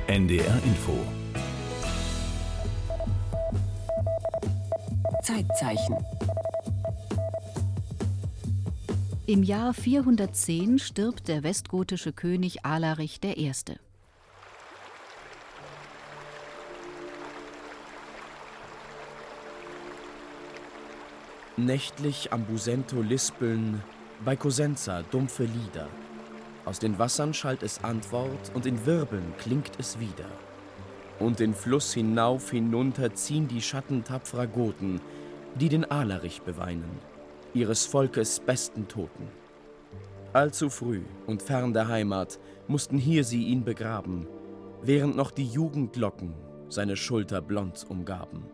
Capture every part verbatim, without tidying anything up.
N D R Info. Zeitzeichen. Im Jahr vierhundertzehn stirbt der westgotische König Alarich der Erste. Nächtlich am Busento lispeln, bei Cosenza dumpfe Lieder. Aus den Wassern schallt es Antwort und in Wirbeln klingt es wieder. Und den Fluss hinauf, hinunter ziehen die Schatten tapferer Goten, die den Alarich beweinen, ihres Volkes besten Toten. Allzu früh und fern der Heimat mussten hier sie ihn begraben, während noch die Jugendlocken seine Schulter blond umgaben.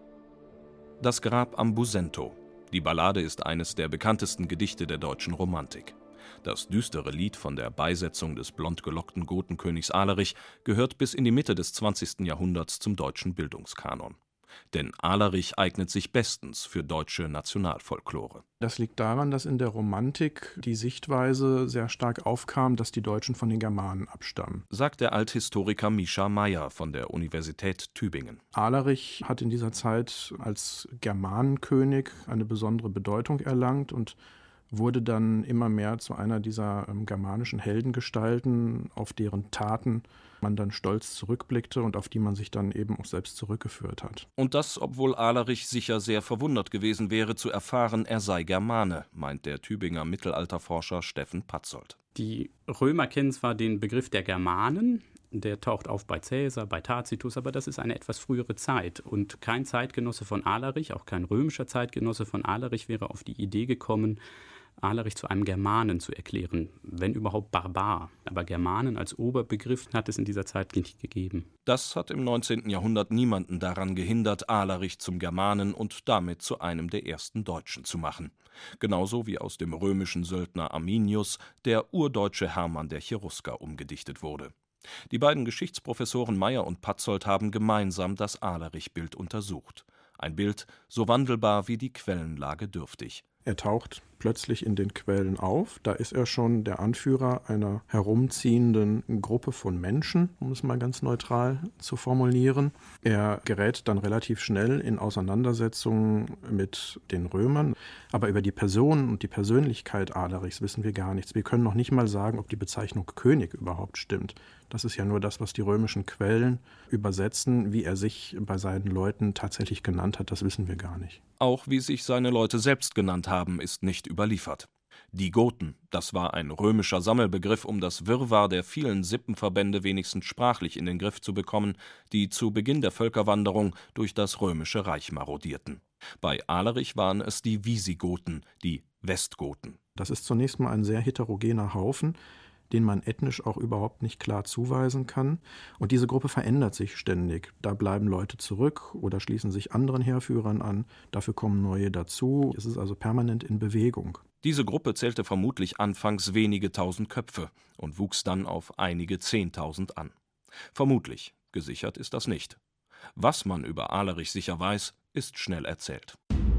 Das Grab am Busento. Die Ballade ist eines der bekanntesten Gedichte der deutschen Romantik. Das düstere Lied von der Beisetzung des blondgelockten Gotenkönigs Alarich gehört bis in die Mitte des zwanzigsten Jahrhunderts zum deutschen Bildungskanon. Denn Alarich eignet sich bestens für deutsche Nationalfolklore. Das liegt daran, dass in der Romantik die Sichtweise sehr stark aufkam, dass die Deutschen von den Germanen abstammen, sagt der Althistoriker Mischa Meyer von der Universität Tübingen. Alarich hat in dieser Zeit als Germanenkönig eine besondere Bedeutung erlangt und wurde dann immer mehr zu einer dieser ähm, germanischen Heldengestalten, auf deren Taten man dann stolz zurückblickte und auf die man sich dann eben auch selbst zurückgeführt hat. Und das, obwohl Alarich sicher sehr verwundert gewesen wäre, zu erfahren, er sei Germane, meint der Tübinger Mittelalterforscher Steffen Patzold. Die Römer kennen zwar den Begriff der Germanen, der taucht auf bei Caesar, bei Tacitus, aber das ist eine etwas frühere Zeit. Und kein Zeitgenosse von Alarich, auch kein römischer Zeitgenosse von Alarich wäre auf die Idee gekommen, Alarich zu einem Germanen zu erklären, wenn überhaupt Barbar. Aber Germanen als Oberbegriff hat es in dieser Zeit nicht gegeben. Das hat im neunzehnten Jahrhundert niemanden daran gehindert, Alarich zum Germanen und damit zu einem der ersten Deutschen zu machen. Genauso wie aus dem römischen Söldner Arminius der urdeutsche Hermann der Cherusker umgedichtet wurde. Die beiden Geschichtsprofessoren Meyer und Patzold haben gemeinsam das Alarich-Bild untersucht. Ein Bild so wandelbar wie die Quellenlage dürftig. Er taucht plötzlich in den Quellen auf. Da ist er schon der Anführer einer herumziehenden Gruppe von Menschen, um es mal ganz neutral zu formulieren. Er gerät dann relativ schnell in Auseinandersetzungen mit den Römern. Aber über die Person und die Persönlichkeit Alarichs wissen wir gar nichts. Wir können noch nicht mal sagen, ob die Bezeichnung König überhaupt stimmt. Das ist ja nur das, was die römischen Quellen übersetzen. Wie er sich bei seinen Leuten tatsächlich genannt hat, das wissen wir gar nicht. Auch wie sich seine Leute selbst genannt haben, ist nicht überliefert. Die Goten, das war ein römischer Sammelbegriff, um das Wirrwarr der vielen Sippenverbände wenigstens sprachlich in den Griff zu bekommen, die zu Beginn der Völkerwanderung durch das römische Reich marodierten. Bei Alarich waren es die Visigoten, die Westgoten. Das ist zunächst mal ein sehr heterogener Haufen, den man ethnisch auch überhaupt nicht klar zuweisen kann. Und diese Gruppe verändert sich ständig. Da bleiben Leute zurück oder schließen sich anderen Heerführern an. Dafür kommen neue dazu. Es ist also permanent in Bewegung. Diese Gruppe zählte vermutlich anfangs wenige tausend Köpfe und wuchs dann auf einige Zehntausend an. Vermutlich, gesichert ist das nicht. Was man über Alarich sicher weiß, ist schnell erzählt.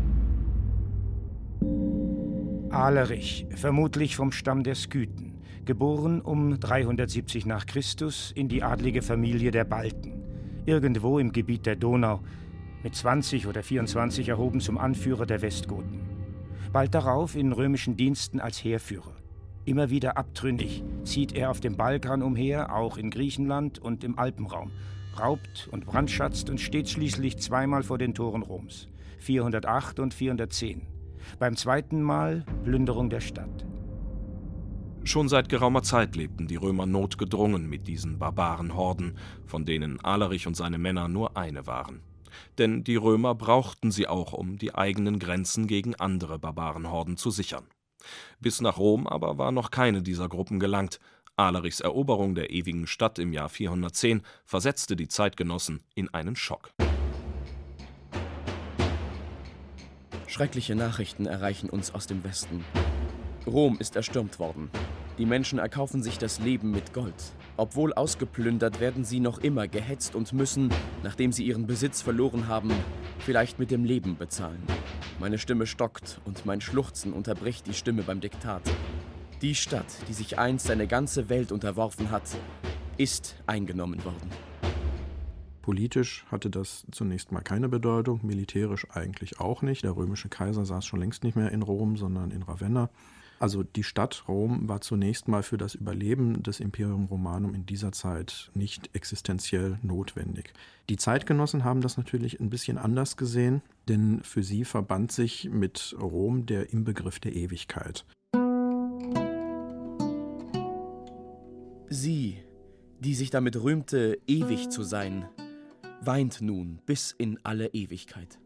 Alarich, vermutlich vom Stamm der Skythen. Geboren um dreihundertsiebzig nach Christus in die adlige Familie der Balten, irgendwo im Gebiet der Donau, mit zwanzig oder vierundzwanzig erhoben zum Anführer der Westgoten. Bald darauf in römischen Diensten als Heerführer. Immer wieder abtrünnig zieht er auf dem Balkan umher, auch in Griechenland und im Alpenraum, raubt und brandschatzt und steht schließlich zweimal vor den Toren Roms, vierhundertacht und vierhundertzehn. Beim zweiten Mal Plünderung der Stadt. Schon seit geraumer Zeit lebten die Römer notgedrungen mit diesen Barbarenhorden, von denen Alarich und seine Männer nur eine waren. Denn die Römer brauchten sie auch, um die eigenen Grenzen gegen andere Barbarenhorden zu sichern. Bis nach Rom aber war noch keine dieser Gruppen gelangt. Alarichs Eroberung der ewigen Stadt im Jahr vierhundertzehn versetzte die Zeitgenossen in einen Schock. Schreckliche Nachrichten erreichen uns aus dem Westen. Rom ist erstürmt worden. Die Menschen erkaufen sich das Leben mit Gold. Obwohl ausgeplündert, werden sie noch immer gehetzt und müssen, nachdem sie ihren Besitz verloren haben, vielleicht mit dem Leben bezahlen. Meine Stimme stockt und mein Schluchzen unterbricht die Stimme beim Diktat. Die Stadt, die sich einst seine ganze Welt unterworfen hat, ist eingenommen worden. Politisch hatte das zunächst mal keine Bedeutung, militärisch eigentlich auch nicht. Der römische Kaiser saß schon längst nicht mehr in Rom, sondern in Ravenna. Also die Stadt Rom war zunächst mal für das Überleben des Imperium Romanum in dieser Zeit nicht existenziell notwendig. Die Zeitgenossen haben das natürlich ein bisschen anders gesehen, denn für sie verband sich mit Rom der Inbegriff der Ewigkeit. Sie, die sich damit rühmte, ewig zu sein, weint nun bis in alle Ewigkeit.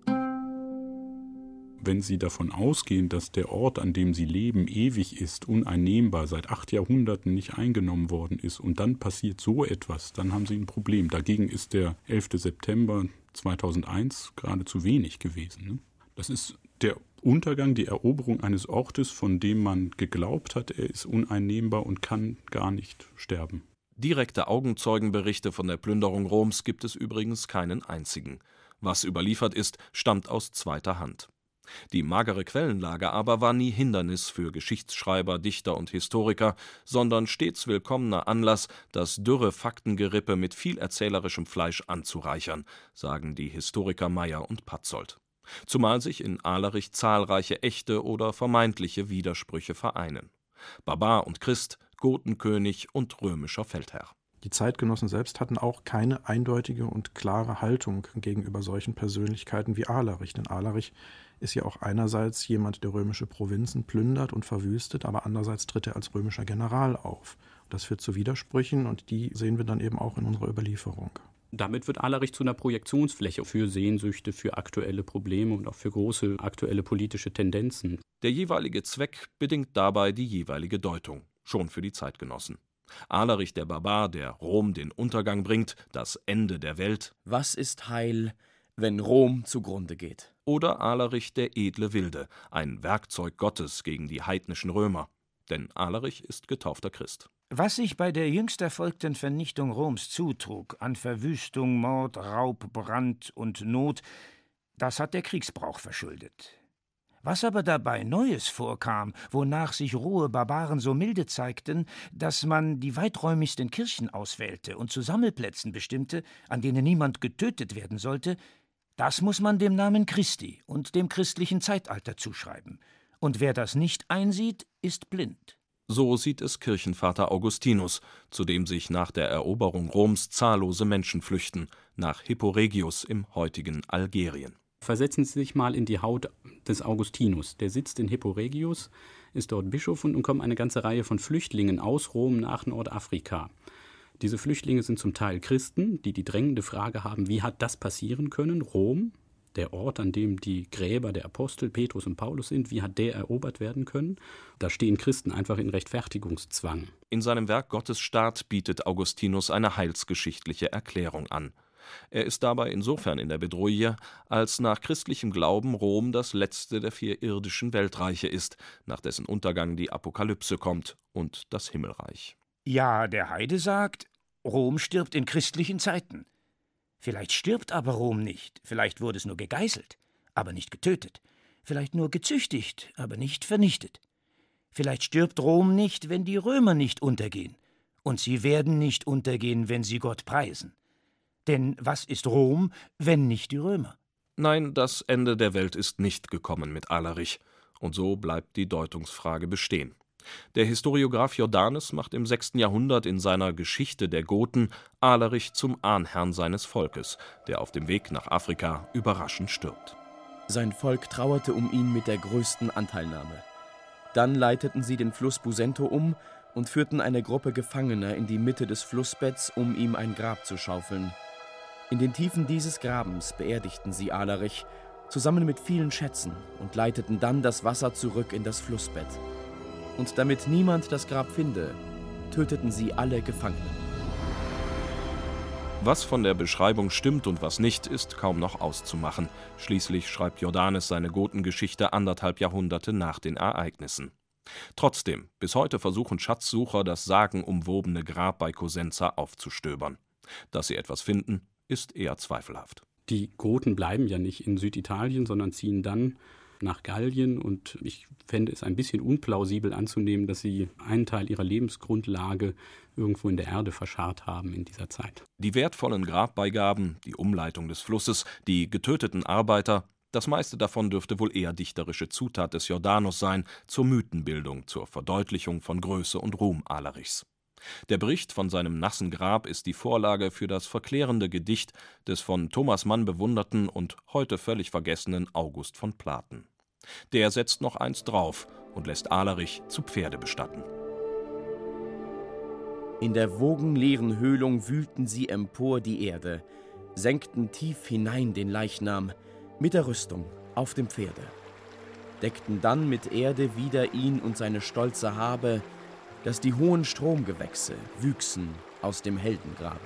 Wenn Sie davon ausgehen, dass der Ort, an dem Sie leben, ewig ist, uneinnehmbar, seit acht Jahrhunderten nicht eingenommen worden ist und dann passiert so etwas, dann haben Sie ein Problem. Dagegen ist der elfter September zweitausendeins geradezu wenig gewesen. Ne? Das ist der Untergang, die Eroberung eines Ortes, von dem man geglaubt hat, er ist uneinnehmbar und kann gar nicht sterben. Direkte Augenzeugenberichte von der Plünderung Roms gibt es übrigens keinen einzigen. Was überliefert ist, stammt aus zweiter Hand. Die magere Quellenlage aber war nie Hindernis für Geschichtsschreiber, Dichter und Historiker, sondern stets willkommener Anlass, das dürre Faktengerippe mit viel erzählerischem Fleisch anzureichern, sagen die Historiker Meyer und Patzold. Zumal sich in Ahlerich zahlreiche echte oder vermeintliche Widersprüche vereinen. Barbar und Christ, Gotenkönig und römischer Feldherr. Die Zeitgenossen selbst hatten auch keine eindeutige und klare Haltung gegenüber solchen Persönlichkeiten wie Ahlerich. Denn Ahlerich ist ja auch einerseits jemand, der römische Provinzen plündert und verwüstet, aber andererseits tritt er als römischer General auf. Das führt zu Widersprüchen und die sehen wir dann eben auch in unserer Überlieferung. Damit wird Ahlerich zu einer Projektionsfläche für Sehnsüchte, für aktuelle Probleme und auch für große aktuelle politische Tendenzen. Der jeweilige Zweck bedingt dabei die jeweilige Deutung, schon für die Zeitgenossen. Ahlerich der Barbar, der Rom den Untergang bringt, das Ende der Welt. Was ist Heil, wenn Rom zugrunde geht? Oder Ahlerich der edle Wilde, ein Werkzeug Gottes gegen die heidnischen Römer. Denn Ahlerich ist getaufter Christ. Was sich bei der jüngst erfolgten Vernichtung Roms zutrug, an Verwüstung, Mord, Raub, Brand und Not, das hat der Kriegsbrauch verschuldet. Was aber dabei Neues vorkam, wonach sich rohe Barbaren so milde zeigten, dass man die weiträumigsten Kirchen auswählte und zu Sammelplätzen bestimmte, an denen niemand getötet werden sollte, das muss man dem Namen Christi und dem christlichen Zeitalter zuschreiben. Und wer das nicht einsieht, ist blind. So sieht es Kirchenvater Augustinus, zu dem sich nach der Eroberung Roms zahllose Menschen flüchten, nach Hippo Regius im heutigen Algerien. Versetzen Sie sich mal in die Haut des Augustinus. Der sitzt in Hippo Regius, ist dort Bischof und nun kommen eine ganze Reihe von Flüchtlingen aus Rom nach Nordafrika. Diese Flüchtlinge sind zum Teil Christen, die die drängende Frage haben, wie hat das passieren können? Rom, der Ort, an dem die Gräber der Apostel Petrus und Paulus sind, wie hat der erobert werden können? Da stehen Christen einfach in Rechtfertigungszwang. In seinem Werk Gottesstaat bietet Augustinus eine heilsgeschichtliche Erklärung an. Er ist dabei insofern in der Bedrohung, als nach christlichem Glauben Rom das letzte der vier irdischen Weltreiche ist, nach dessen Untergang die Apokalypse kommt und das Himmelreich. Ja, der Heide sagt, Rom stirbt in christlichen Zeiten. Vielleicht stirbt aber Rom nicht, vielleicht wurde es nur gegeißelt, aber nicht getötet, vielleicht nur gezüchtigt, aber nicht vernichtet. Vielleicht stirbt Rom nicht, wenn die Römer nicht untergehen, und sie werden nicht untergehen, wenn sie Gott preisen. Denn was ist Rom, wenn nicht die Römer? Nein, das Ende der Welt ist nicht gekommen mit Ahlerich. Und so bleibt die Deutungsfrage bestehen. Der Historiograph Jordanes macht im sechsten Jahrhundert in seiner Geschichte der Goten Ahlerich zum Ahnherrn seines Volkes, der auf dem Weg nach Afrika überraschend stirbt. Sein Volk trauerte um ihn mit der größten Anteilnahme. Dann leiteten sie den Fluss Busento um und führten eine Gruppe Gefangener in die Mitte des Flussbetts, um ihm ein Grab zu schaufeln. In den Tiefen dieses Grabens beerdigten sie Ahlerich, zusammen mit vielen Schätzen, und leiteten dann das Wasser zurück in das Flussbett. Und damit niemand das Grab finde, töteten sie alle Gefangenen. Was von der Beschreibung stimmt und was nicht, ist kaum noch auszumachen. Schließlich schreibt Jordanes seine Gotengeschichte anderthalb Jahrhunderte nach den Ereignissen. Trotzdem, bis heute versuchen Schatzsucher, das sagenumwobene Grab bei Cosenza aufzustöbern. Dass sie etwas finden, ist eher zweifelhaft. Die Goten bleiben ja nicht in Süditalien, sondern ziehen dann nach Gallien und ich fände es ein bisschen unplausibel anzunehmen, dass sie einen Teil ihrer Lebensgrundlage irgendwo in der Erde verscharrt haben in dieser Zeit. Die wertvollen Grabbeigaben, die Umleitung des Flusses, die getöteten Arbeiter, das meiste davon dürfte wohl eher dichterische Zutat des Jordanos sein, zur Mythenbildung, zur Verdeutlichung von Größe und Ruhm Alarichs. Der Bericht von seinem nassen Grab ist die Vorlage für das verklärende Gedicht des von Thomas Mann bewunderten und heute völlig vergessenen August von Platen. Der setzt noch eins drauf und lässt Alarich zu Pferde bestatten. In der wogenleeren Höhlung wühlten sie empor die Erde, senkten tief hinein den Leichnam, mit der Rüstung auf dem Pferde, deckten dann mit Erde wieder ihn und seine stolze Habe, dass die hohen Stromgewächse wüchsen aus dem Heldengrabe.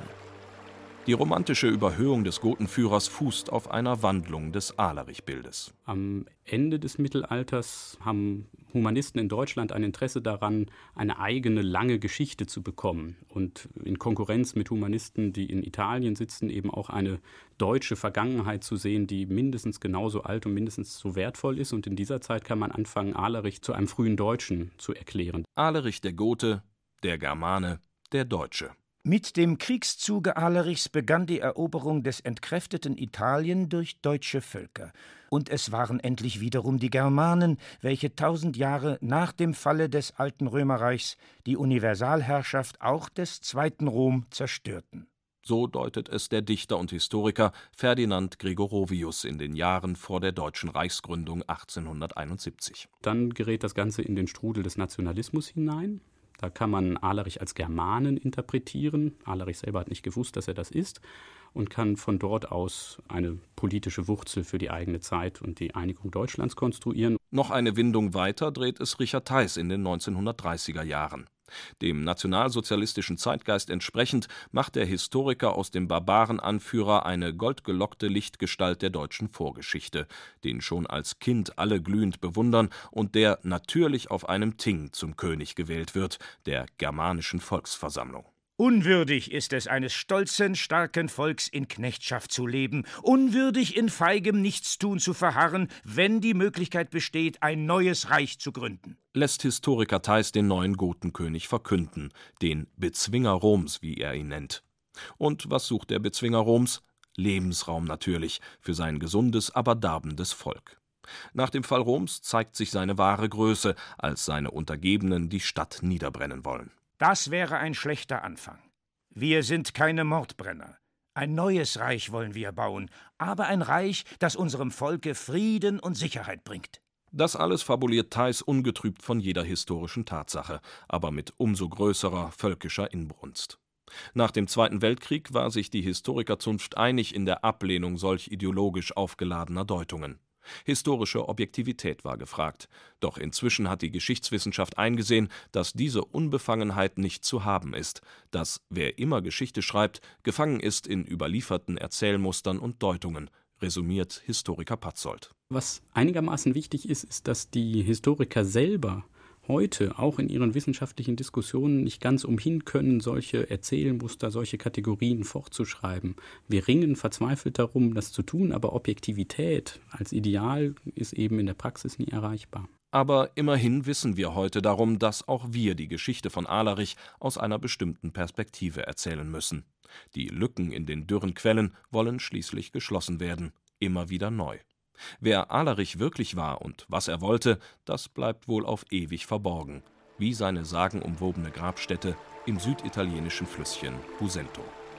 Die romantische Überhöhung des Gotenführers fußt auf einer Wandlung des Alarich-Bildes. Am Ende des Mittelalters haben Humanisten in Deutschland ein Interesse daran, eine eigene lange Geschichte zu bekommen und in Konkurrenz mit Humanisten, die in Italien sitzen, eben auch eine deutsche Vergangenheit zu sehen, die mindestens genauso alt und mindestens so wertvoll ist. Und in dieser Zeit kann man anfangen, Alarich zu einem frühen Deutschen zu erklären. Alarich der Gote, der Germane, der Deutsche. Mit dem Kriegszuge Alarichs begann die Eroberung des entkräfteten Italien durch deutsche Völker. Und es waren endlich wiederum die Germanen, welche tausend Jahre nach dem Falle des alten Römerreichs die Universalherrschaft auch des Zweiten Rom zerstörten. So deutet es der Dichter und Historiker Ferdinand Gregorovius in den Jahren vor der deutschen Reichsgründung achtzehnhunderteinundsiebzig. Dann gerät das Ganze in den Strudel des Nationalismus hinein. Da kann man Alarich als Germanen interpretieren. Alarich selber hat nicht gewusst, dass er das ist und kann von dort aus eine politische Wurzel für die eigene Zeit und die Einigung Deutschlands konstruieren. Noch eine Windung weiter dreht es Richard Theis in den neunzehnhundertdreißiger Jahren. Dem nationalsozialistischen Zeitgeist entsprechend macht der Historiker aus dem Barbarenanführer eine goldgelockte Lichtgestalt der deutschen Vorgeschichte, den schon als Kind alle glühend bewundern und der natürlich auf einem Ting zum König gewählt wird, der germanischen Volksversammlung. Unwürdig ist es eines stolzen, starken Volks in Knechtschaft zu leben, unwürdig in feigem Nichtstun zu verharren, wenn die Möglichkeit besteht, ein neues Reich zu gründen. Lässt Historiker Theis den neuen Gotenkönig verkünden, den Bezwinger Roms, wie er ihn nennt. Und was sucht der Bezwinger Roms? Lebensraum natürlich, für sein gesundes, aber darbendes Volk. Nach dem Fall Roms zeigt sich seine wahre Größe, als seine Untergebenen die Stadt niederbrennen wollen. Das wäre ein schlechter Anfang. Wir sind keine Mordbrenner. Ein neues Reich wollen wir bauen, aber ein Reich, das unserem Volke Frieden und Sicherheit bringt. Das alles fabuliert Theis ungetrübt von jeder historischen Tatsache, aber mit umso größerer völkischer Inbrunst. Nach dem Zweiten Weltkrieg war sich die Historikerzunft einig in der Ablehnung solch ideologisch aufgeladener Deutungen. Historische Objektivität war gefragt. Doch inzwischen hat die Geschichtswissenschaft eingesehen, dass diese Unbefangenheit nicht zu haben ist, dass wer immer Geschichte schreibt, gefangen ist in überlieferten Erzählmustern und Deutungen, resümiert Historiker Patzold. Was einigermaßen wichtig ist, ist, dass die Historiker selber heute auch in ihren wissenschaftlichen Diskussionen nicht ganz umhin können, solche Erzählmuster, solche Kategorien fortzuschreiben. Wir ringen verzweifelt darum, das zu tun, aber Objektivität als Ideal ist eben in der Praxis nie erreichbar. Aber immerhin wissen wir heute darum, dass auch wir die Geschichte von Alarich aus einer bestimmten Perspektive erzählen müssen. Die Lücken in den dürren Quellen wollen schließlich geschlossen werden, immer wieder neu. Wer Alarich wirklich war und was er wollte, das bleibt wohl auf ewig verborgen, wie seine sagenumwobene Grabstätte im süditalienischen Flüsschen Busento.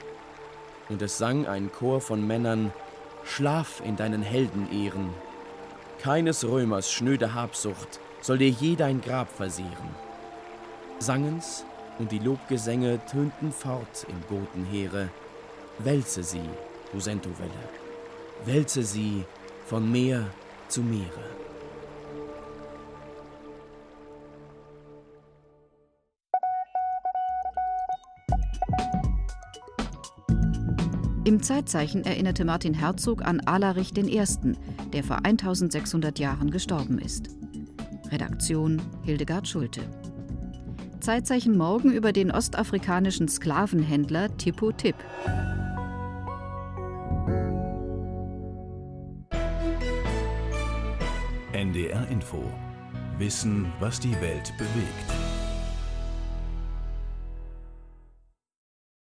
Und es sang ein Chor von Männern: Schlaf in deinen Heldenehren. Keines Römers schnöde Habsucht soll dir je dein Grab versehren. Sangen's, und die Lobgesänge tönten fort im Gotenheere. Wälze sie, Busento-Welle, wälze sie von Meer zu Meere. Im Zeitzeichen erinnerte Martin Herzog an Alarich den Ersten, der vor eintausendsechshundert Jahren gestorben ist. Redaktion Hildegard Schulte. Zeitzeichen morgen über den ostafrikanischen Sklavenhändler Tippo Tip. N D R Info. Wissen, was die Welt bewegt.